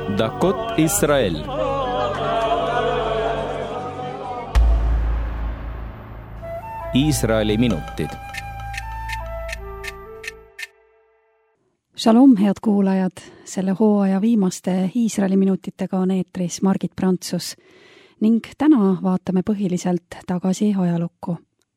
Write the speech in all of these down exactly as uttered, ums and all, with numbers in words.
דקות ישראל. Iisraeli minutid. Shalom, head kuulajad! Selle hooaja viimaste Iisraeli minutitega on eetris Margit Prantsus ning täna vaatame põhiliselt tagasi ajalukku.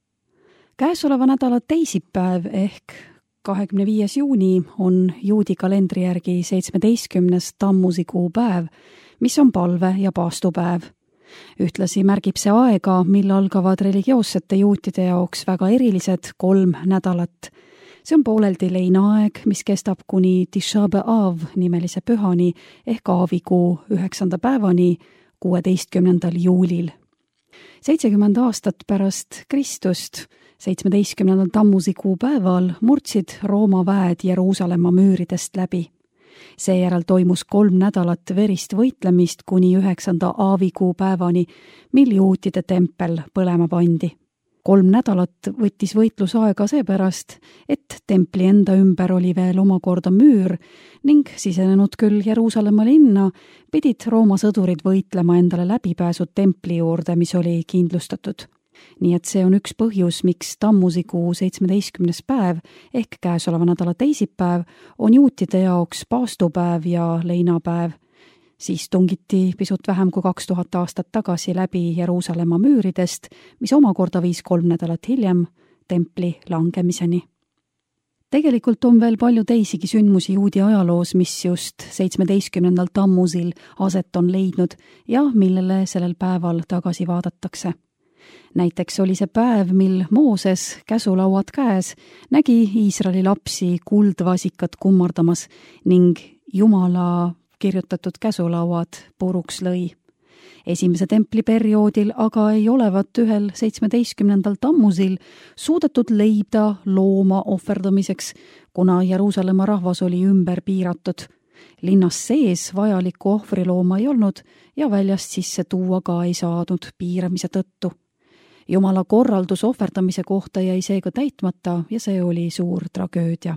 Käesoleva nädala teisipäev ehk kahekümne viies juuni on juudi kalendri järgi seitsmeteistkümnes Tammuzi kuupäev, mis on palve- ja paastupäev. Ühtlasi märgib see aega, mil algavad religioossete juutide jaoks väga erilised kolm nädalat. See on pooleldi leinaaeg, mis kestab kuni Tisha B'Av nimelise pühani ehk aavikuu üheksanda päevani kuueteistkümnendal juulil. seitsekümmend aastat pärast Kristust, seitsmeteistkümnendal Tammuzi kuupäeval murdsid Rooma väed Jeruusalemma müüridest läbi. Seejärel toimus kolm nädalat verist võitlemist kuni üheksanda aavikuu päevani, mil juutide tempel põlema pandi. Kolm nädalat võttis võitlus aega seepärast, et templi enda ümber oli veel omakorda müür ning sisenenud küll Jeruusalemma linna, pidid Rooma sõdurid võitlema endale läbipääsu templi juurde, mis oli kindlustatud. Nii et see on üks põhjus, miks Tammuzikuu seitsmeteistkümnes päev ehk käesoleva nädala teisipäev on juutide jaoks paastupäev ja leinapäev. Siis tungiti pisut vähem kui kaks tuhat aastat tagasi läbi Jeruusalemma müüridest, mis omakorda viis kolm nädalat hiljem templi langemiseni. Tegelikult on veel palju teisigi sündmusi juudi ajaloos, mis just seitsmeteistkümnendal Tammuzil aset on leidnud ja millele sellel päeval tagasi vaadatakse. Näiteks oli see päev, mil Mooses, käsulauad käes, nägi Iisraeli lapsi kuldvasikat kummardamas ning Jumala kirjutatud käsulauad puruks lõi. Esimese templi perioodil aga ei olevat ühel seitsmeteistkümnendal Tammuzil suudetud leida looma ohverdamiseks, kuna Jeruusalemma rahvas oli ümber piiratud. Linnas sees vajalikku ohvrilooma ei olnud ja väljast sisse tuua ka ei saadud piiramise tõttu. Jumala korraldus ohverdamise kohta jäi seega täitmata ja see oli suur tragöödia.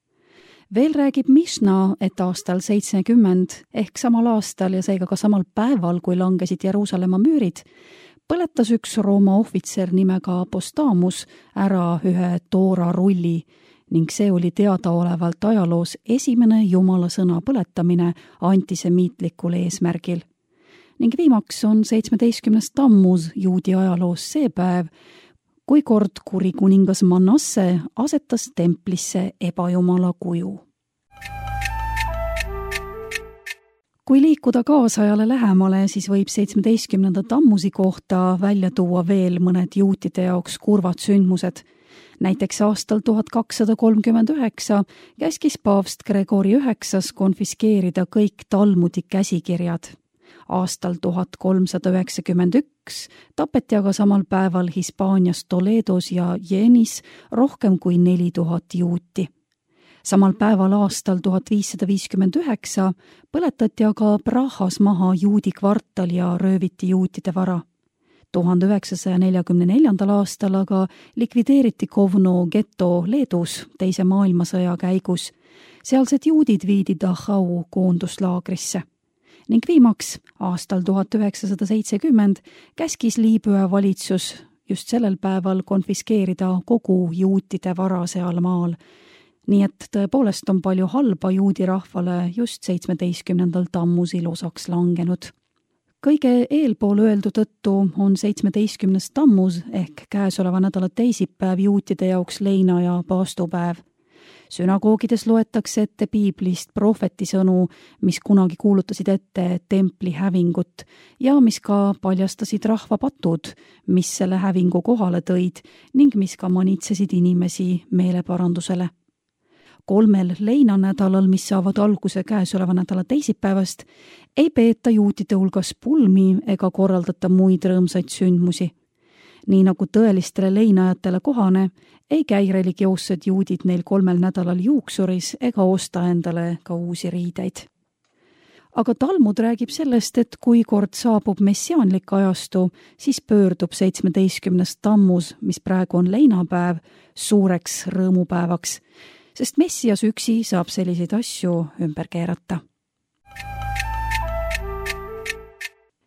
Veel räägib Mishna, et aastal seitsekümmend ehk samal aastal ja seega ka samal päeval, kui langesid Jeruusalemma müürid, põletas üks Rooma ohvitser nimega Apostamus ära ühe toora rulli ning see oli teadaolevalt ajaloos esimene Jumala sõna põletamine antisemiitlikul eesmärgil. Ning viimaks on seitsmeteistkümnes Tammuz juudi ajaloos see päev, kui kord kuri kuningas Manasse asetas templisse ebajumala kuju. Kui liikuda kaasajale lähemale, siis võib seitsmeteistkümnenda Tammuzi kohta välja tuua veel mõned juutide jaoks kurvad sündmused. Näiteks aastal tuhat kakssada kolmkümmend üheksa käskis paavst Gregori üheksas konfiskeerida kõik Talmudi käsikirjad. Aastal tuhat kolmsada üheksakümmend üks tapeti aga samal päeval Hispaanias Toledos ja Jenis rohkem kui neli tuhat juuti. Samal päeval aastal tuhat viissada viiskümmend üheksa põletati aga Prahas maha juudi kvartal ja rööviti juutide vara. tuhande üheksasaja neljakümne neljandal aastal aga likvideeriti Kovno geto Leedus teise maailmasõja käigus. Sealsed juudid viidi Dachau koonduslaagrisse. Ning viimaks aastal tuhat üheksasada seitsekümmend käskis Liibüa valitsus just sellel päeval konfiskeerida kogu juutide vara seal maal. Nii et tõepoolest on palju halba juudi rahvale just seitsmeteistkümnendal Tammuzil osaks langenud. Kõige eelpool öeldu tõttu on seitsmeteistkümnes Tammuz ehk käesoleva nädala teisipäev juutide jaoks leina- ja paastupäev. Sünagoogides loetakse ette piiblist prohvetisõnu, mis kunagi kuulutasid ette templi hävingut ja mis ka paljastasid rahva patud, mis selle hävingu kohale tõid ning mis ka manitsesid inimesi meeleparandusele. Kolmel leinanädalal, mis saavad alguse käesoleva nädala teisipäevast, ei peeta juutide hulgas pulmi ega korraldata muid rõõmsaid sündmusi. Nii nagu tõelistele leinajatele kohane, ei käi religioossed juudid neil kolmel nädalal juuksuris ega osta endale ka uusi riideid. Aga Talmud räägib sellest, et kui kord saabub messiaanlik ajastu, siis pöördub seitsmeteistkümnes Tammuz, mis praegu on leinapäev, suureks rõõmupäevaks, sest Messias üksi saab selliseid asju ümber keerata.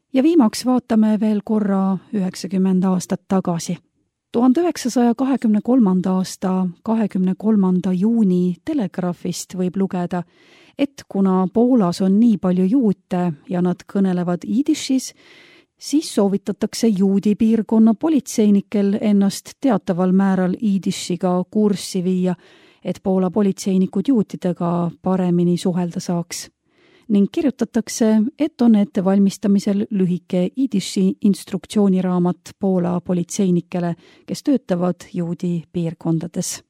ja viimaks vaatame veel korra üheksakümmend aastat tagasi. tuhande üheksasaja kahekümne kolmanda aasta kahekümne kolmanda juuni Telegraafist võib lugeda, et kuna Poolas on nii palju juute ja nad kõnelevad iidishis, siis soovitatakse juudi piirkonna politseinikel ennast teataval määral iidishiga kurssi viia, et Poola politseinikud juutidega paremini suhelda saaks. Ning kirjutatakse, et on ettevalmistamisel lühike iidishi instruktsiooniraamat Poola politseinikele, kes töötavad juudi piirkondades.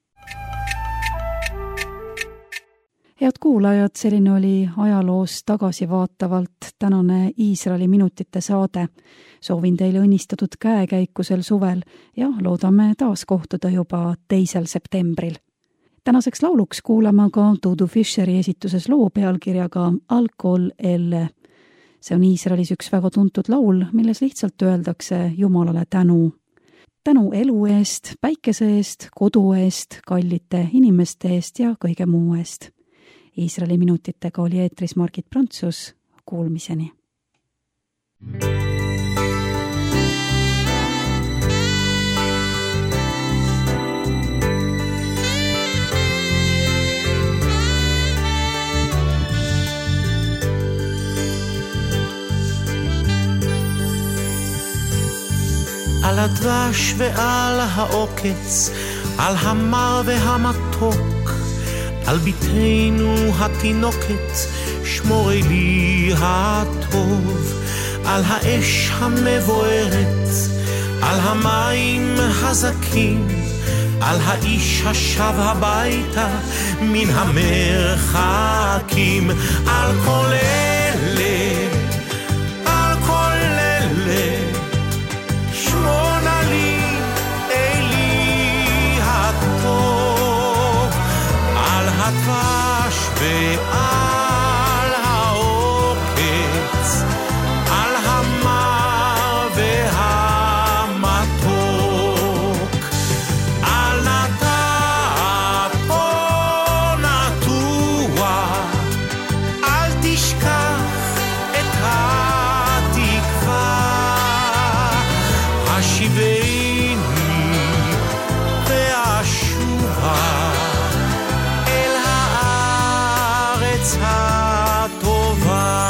Head kuulajad, selline oli ajaloos tagasivaatavalt tänane Iisraeli minutite saade. Soovin teile õnnistatud käekäiku sel suvel ja loodame taas kohtuda juba teisel septembril. Tänaseks lauluks kuulame ka Dudu Fischeri esituses loo pealkirjaga Al-Kol Elle. See on Iisraelis üks väga tuntud laul, milles lihtsalt öeldakse Jumalale tänu. Tänu elu eest, päikese eest, kodu eest, kallite inimeste eest ja kõige muu eest. Iisraeli minutitega oli eetris Margit Prantsus. Kuulmiseni. על הדבש ועל העוקץ, על המר והמתוק, על ביתנו התינוקת, שמורי לי הטוב, על האש המבוערת, על המים הזקים, על האיש השב הביתה מן המרחקים, על כל אלה, על כל אלה, שמונה לי אלי הטוב, על הדבש ועל העוקץ, על המר והמתוק, על נטע פה נטוע, אל תשכח את התקווה, השיבני והשובה אל הארץ הטובה.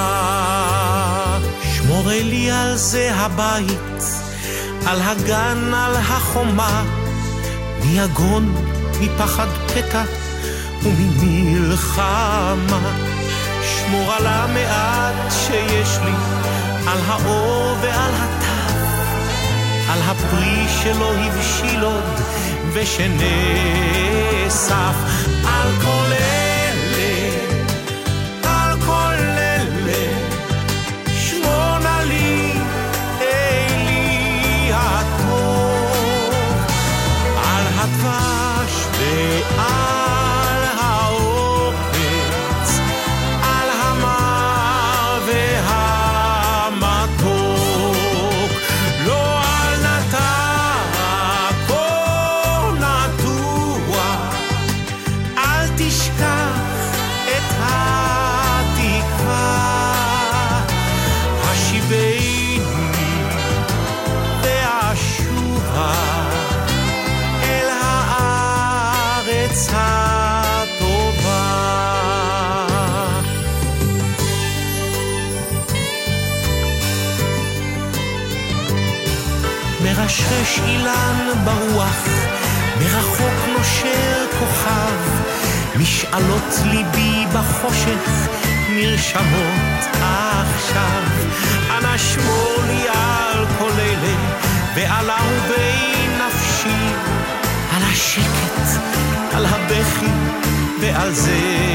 שמור לי על זה הבית, על הגן, על החומה, מיגון, מפחד פתע וממלחמה. שמור על המעט שיש לי, על האור ועל הטף, על הפרי שלא הבשיל עוד ושנאסף, על כל אלה, על כל אלה, שמונה לי אלי הטוב, על הדבש ועל העוקץ, על המר והמתוק, לא על נטע פה נטוע, אל תשכח את התקווה, השיבני והשובה אל הארץ הטובה. מרשרש אילן ברוח, מרחוק נושר כוכב, משאלות ליבי בחושך נרשמות עכשיו. אנא שמור לי על כל אלה ועל אהובי נפשי, על השקט, על הבכי ועל זה